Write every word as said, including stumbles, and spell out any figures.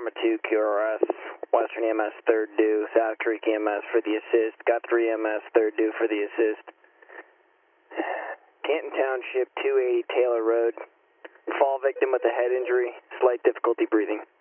Lima two Q R S, Western E M S third due, South Creek E M S for the assist, got three E M S third due for the assist. Canton Township two eighty Taylor Road, fall victim with a head injury, slight difficulty breathing.